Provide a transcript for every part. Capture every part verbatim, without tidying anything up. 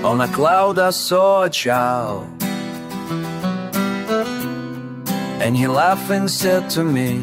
on a cloud I saw a child, and he laughing said to me,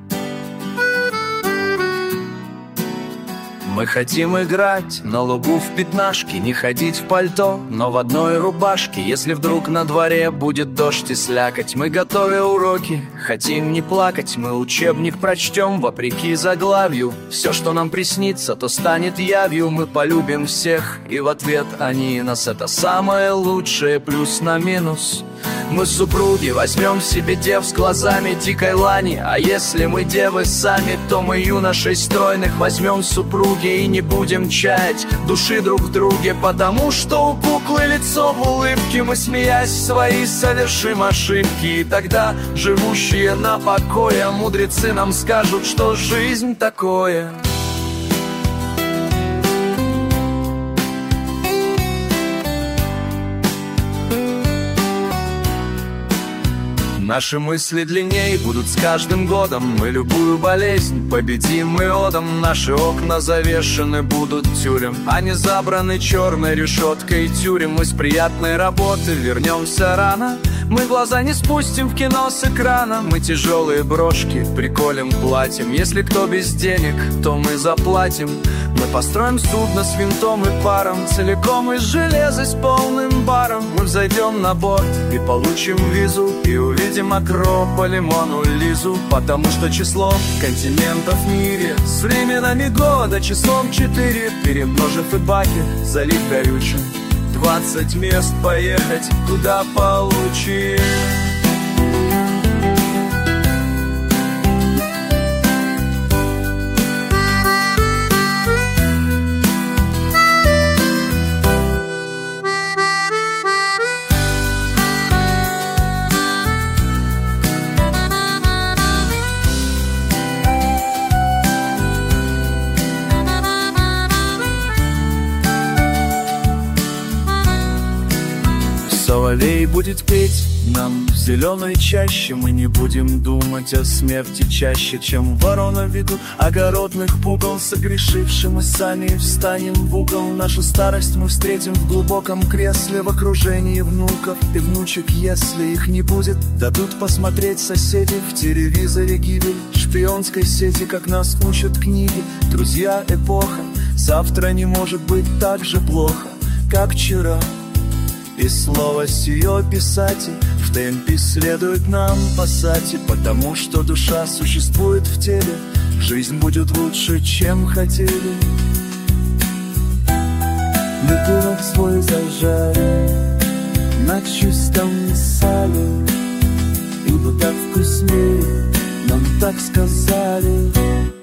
мы хотим играть на лугу в пятнашки, не ходить в пальто, но в одной рубашке. Если вдруг на дворе будет дождь и слякоть, мы, готовя уроки, хотим не плакать. Мы учебник прочтем вопреки заглавью. Все, что нам приснится, то станет явью. Мы полюбим всех, и в ответ они нас. Это самое лучшее, плюс на минус. Мы супруги, возьмем себе дев с глазами дикой лани. А если мы девы сами, то мы юношей стройных возьмем супруги и не будем чаять души друг в друге, потому что у куклы лицо в улыбке. Мы, смеясь, свои совершим ошибки, и тогда живущие на покое мудрецы нам скажут, что жизнь такое. Наши мысли длиннее будут с каждым годом. Мы любую болезнь победим мы одом. Наши окна завешены будут тюрем, а не забраны черной решеткой тюрем. Мы с приятной работы вернемся рано. Мы глаза не спустим в кино с экрана. Мы тяжелые брошки приколем платьем. Если кто без денег, то мы заплатим. Мы построим судно с винтом и паром, целиком из железа с полным баром. Мы взойдем на борт и получим визу, и увидим Акрополь и Мону Лизу. Потому что число континентов в мире с временами года числом четыре, перемножив и баки, залив горючим, двадцать мест поехать туда получим. Соловей будет петь нам в зеленой чаще. Мы не будем думать о смерти чаще, чем ворона в виду огородных пугал. Согрешивши мы сами встанем в угол. Нашу старость мы встретим в глубоком кресле, в окружении внуков и внучек. Если их не будет, дадут посмотреть соседи в телевизоре гибель шпионской сети, как нас учат книги. Друзья, эпоха завтра не может быть так же плохо, как вчера. И слово сие писатель в темпе следует нам пасати, потому что душа существует в теле. Жизнь будет лучше, чем хотели. Мы пирог свой зажарим на чистом сале, ибо так вкуснее, нам так сказали.